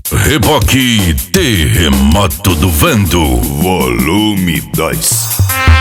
Reboque Terremoto do Vento, volume 2.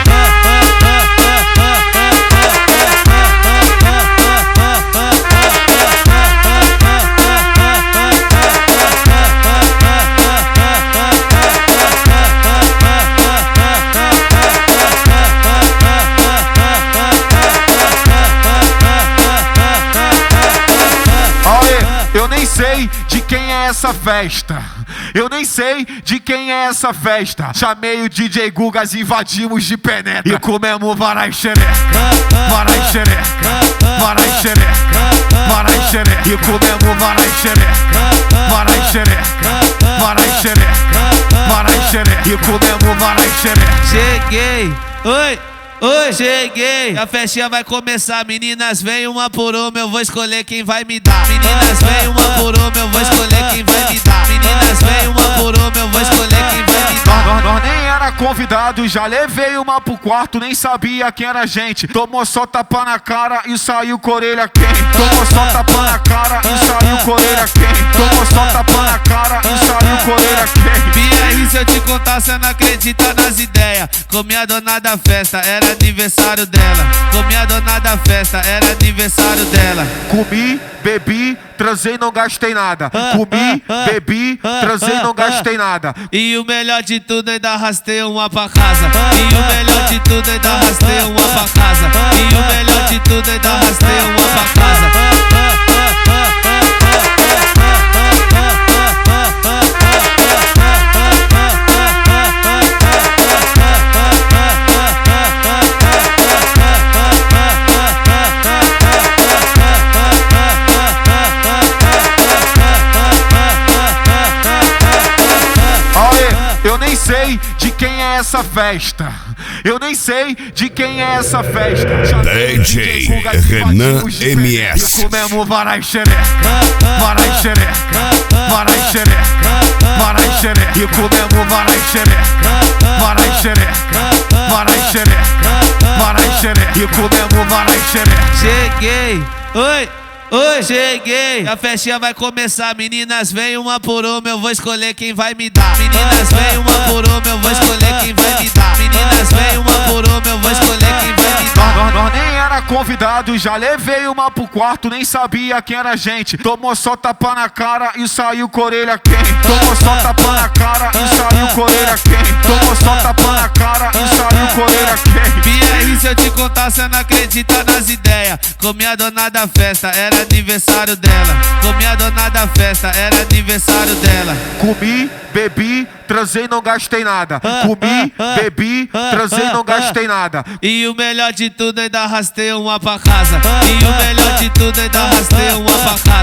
Eu nem sei de quem é essa festa. Eu nem sei de quem é essa festa. Chamei o DJ Gugas, invadimos de penetra e comemos varai xereca, varai xereca, varai xereca, varai xereca. E comemos varai xereca, varai xereca, varai xereca, varai xereca. E comemos varai xereca. Cheguei, oi. Oi, cheguei, a festinha vai começar. Meninas, vem uma por uma, eu vou escolher quem vai me dar. Meninas, vem uma por uma, eu vou escolher quem vai me dar. Meninas, vem uma por uma, eu vou escolher quem vai me dar. Nós nem era convidado, já levei uma pro quarto, nem sabia quem era a gente. Tomou só tapa na cara e saiu com a orelha quente. Tomou só tapa na cara e saiu com a orelha quente. Tomou só tapa na cara e saiu com a orelha quente. BR, se eu te contar, cê não acredita nas ideias. Comi a dona da festa, era aniversário dela. Comi a dona da festa, era aniversário dela. Comi, bebi, transei, não gastei nada. Comi, bebi, transei, não gastei nada. E o melhor de tudo, ainda arrastei uma pra casa. E o melhor de tudo, ainda arrastei uma pra casa. E o melhor de tudo, ainda arrastei uma pra casa. Eu nem sei de quem é essa festa. Eu nem sei de quem é essa festa. DJ Renan MS. E comemos varai xereca, varai xereca, varai xereca, varai xereca. E comemos varai xereca, varai xereca, varai xereca, varai xereca. E comemos varai xereca. Cheguei, oi. Oi, cheguei, a festinha vai começar. Meninas, vem uma por uma, eu vou escolher quem vai me dar. Meninas, vem uma por uma, eu vou escolher quem vai me dar. Meninas, vem uma por uma, eu vou escolher quem vai me dar. Nós nem era convidado, já levei uma pro quarto, nem sabia quem era a gente. Tomou só tapa na cara e saiu com a orelha quente. Tomou só tapa na cara e saiu com a orelha quente. Tomou só tapa na cara e saiu com a orelha quente. BR, se eu te contar, cê não acredita nas ideias. Comi a dona da festa, era aniversário dela. Comi a dona da festa, era aniversário dela. Comi, bebi, transei, não gastei nada. Comi, bebi, transei, não gastei nada. E o melhor de tudo, ainda arrastei uma pra casa. E o melhor de tudo, ainda arrastei uma pra casa.